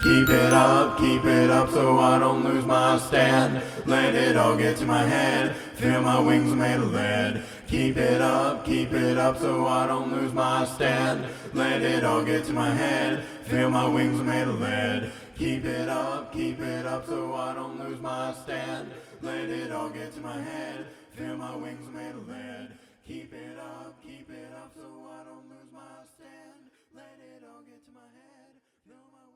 keep it up so I don't lose my stand. Let it all get to my head, feel my wings made of lead. Keep it up so I don't lose my stand. Let it all get to my head, feel my wings made of lead. Keep it up so I don't lose my stand. Let it all get to my head, feel my wings made of lead. Keep it up so I don't lose my stand. Let it all get to my head, feel my